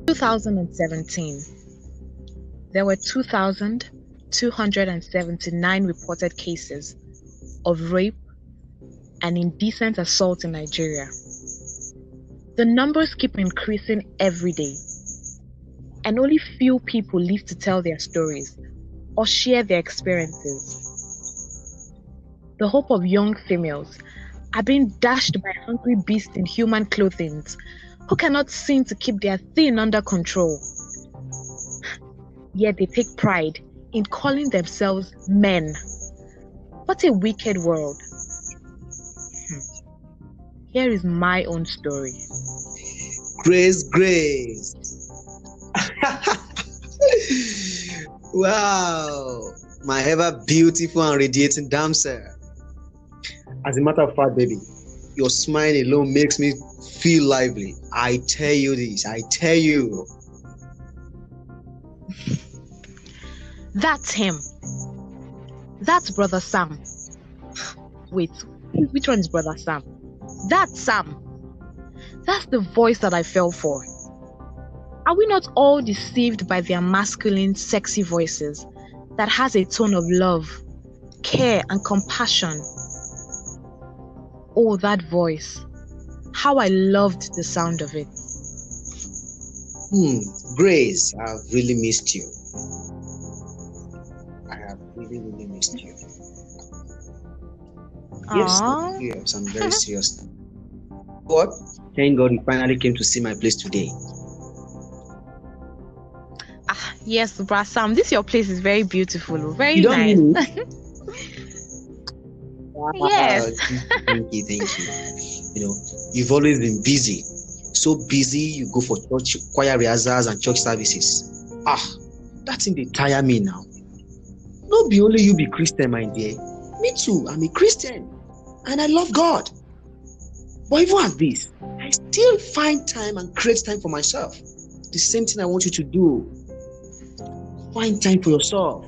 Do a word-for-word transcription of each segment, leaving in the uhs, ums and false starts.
two thousand seventeen, there were two thousand two hundred seventy-nine reported cases of rape and indecent assault in Nigeria. The numbers keep increasing every day, and only few people live to tell their stories or share their experiences. The hope of young females are being dashed by hungry beasts in human clothing who cannot seem to keep their thin under control. Yet they take pride in calling themselves men. What a wicked world. Hmm. Here is my own story. Grace, Grace. Wow, my ever beautiful and radiating damsel. As a matter of fact, baby, your smile alone makes me feel lively. I tell you this, I tell you. That's him. That's Brother Sam. Wait, which one is Brother Sam? That's Sam. That's the voice that I fell for. Are we not all deceived by their masculine, sexy voices that has a tone of love, care, and compassion? Oh, that voice. How I loved the sound of it. Hmm, Grace, I've really missed you. I have really, really missed you. Yes, Aww. yes, I'm very serious. What? Thank God you finally came to see my place today. Ah, yes, Brother Sam, this your place is very beautiful, very You don't nice. mean it? Yes. Wow, thank you, thank you. You know, you've always been busy. So busy, you go for church, choir rehearsals and church services. Ah, that's in the tire me now. Not be only you be Christian, my dear. Me too, I'm a Christian. And I love God. But even at this, I still find time and create time for myself. The same thing I want you to do. Find time for yourself.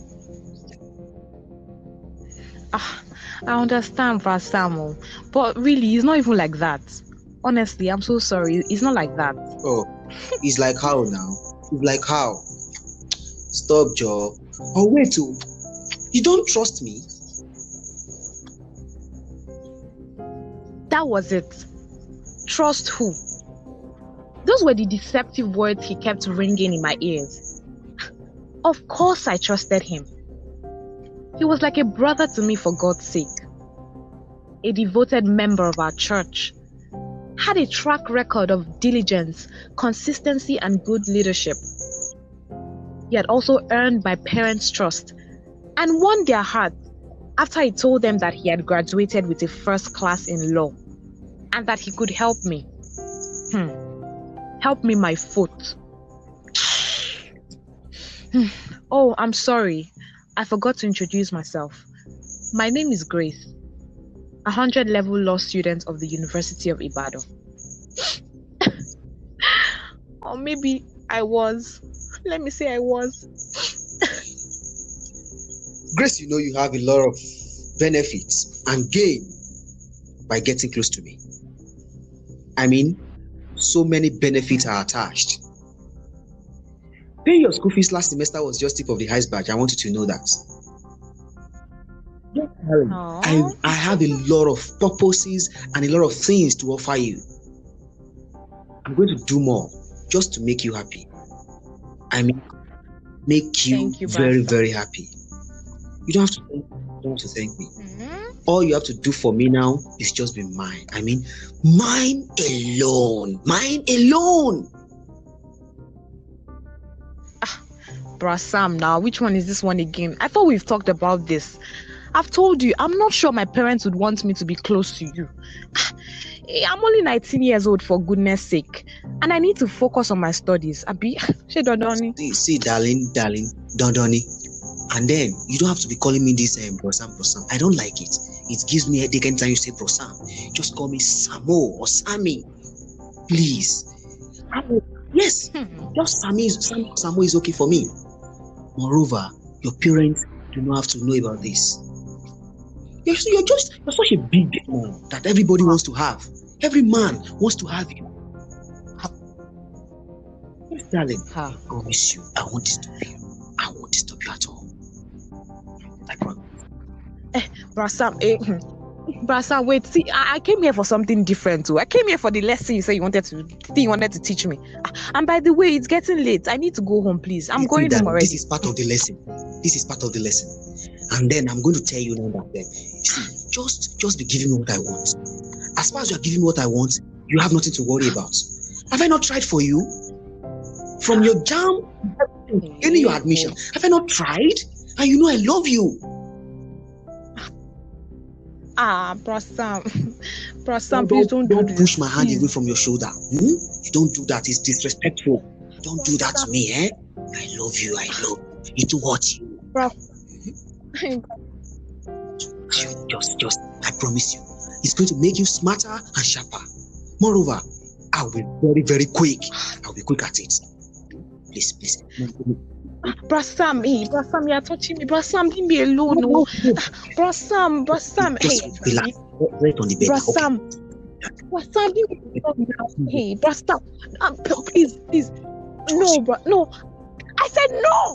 Ah, I understand, Brother Samuel, but really, it's not even like that. Honestly, I'm so sorry. It's not like that. Oh, it's like how now? It's like how? Stop, Joe. Oh, wait, oh. You don't trust me? That was it. Trust who? Those were the deceptive words he kept ringing in my ears. Of course I trusted him. He was like a brother to me, for God's sake. A devoted member of our church. Had a track record of diligence, consistency, and good leadership. He had also earned my parents' trust and won their heart after I told them that he had graduated with a first class in law and that he could help me. Hmm. Help me my foot. Oh, I'm sorry. I forgot to introduce myself. My name is Grace, a hundred level law student of the University of Ibadan. Or maybe I was. Let me say I was. Grace, you know you have a lot of benefits and gain by getting close to me. I mean, so many benefits are attached. Paying your school fees last semester was just tip of the iceberg. I want you to know that. I, I have a lot of purposes and a lot of things to offer you. I'm going to do more just to make you happy. I mean, make you, you very, Pastor. very happy. You don't have to thank me. You don't have to thank me. Mm-hmm. All you have to do for me now is just be mine. I mean, mine alone. Mine alone. Bruh Sam, now, which one is this one again? I thought we've talked about this. I've told you, I'm not sure my parents would want me to be close to you. I'm only nineteen years old, for goodness sake. And I need to focus on my studies. Abi, she Dondoni. See, see, darling, darling, Dondoni. And then, you don't have to be calling me this um, Bro Sam, Bro Sam. I don't like it. It gives me a headache anytime you say Bro Sam. Just call me Samo or Sammy. Please. Yes, just Sammy is, Sam, Samo is okay for me. Moreover, your parents do not have to know about this. You're, you're just you're such a big man that everybody wants to have. Every man wants to have you. Darling, Huh. I promise you, I won't disturb you. I won't disturb you at all. I promise. Eh, Brasam, eh, Brasam, wait, see, I, I came here for something different too. I came here for the lesson you said you wanted to, the thing you wanted to teach me. And by the way, it's getting late. I need to go home, please. I'm You see, going home darling, already. This is part of the lesson. This is part of the lesson. And then I'm going to tell you now that, then, you see, just, just be giving me what I want. As far as you are giving me what I want, you have nothing to worry about. Have I not tried for you? From your jam, getting your admission, have I not tried? And you know I love you. Ah, Brasam, Brasam, Don't, please don't, don't do push this. my hand please. away from your shoulder. Hmm? You don't do that. It's disrespectful. Don't do that to me, eh? I love you. I love you. It will hurt you. Bro. Just, just, I promise you, it's going to make you smarter and sharper. Moreover, I'll be very, very quick. I'll be quick at it. Please, please. Brasam, hey, Brasam, you're touching me. Brasam, leave me alone. No. Brasam, Brasam, Just hey. relax. Right on the bed. Brasam, Okay. Brasam, leave me alone now. Hey, Brasam, um, p- please, please. No, bro, no. I said no.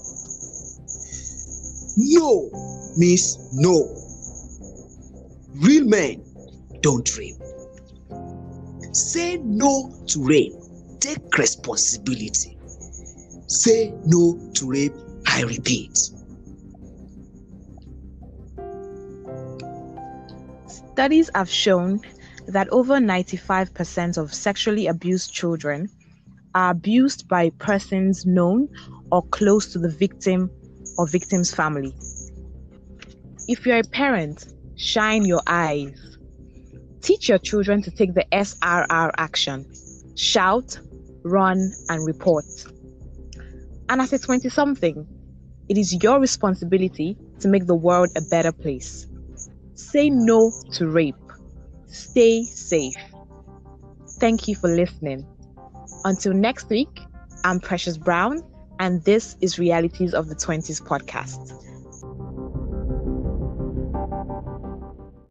No means no. Real men don't rape. Say no to rape. Take responsibility. Say no to rape, I repeat. Studies have shown that over ninety-five percent of sexually abused children are abused by persons known or close to the victim or victim's family. If you're a parent, shine your eyes. Teach your children to take the S R R action. Shout, run, and report. And as a twenty-something, it is your responsibility to make the world a better place. Say no to rape. Stay safe. Thank you for listening. Until next week, I'm Precious Brown, and this is Realities of the twenties podcast.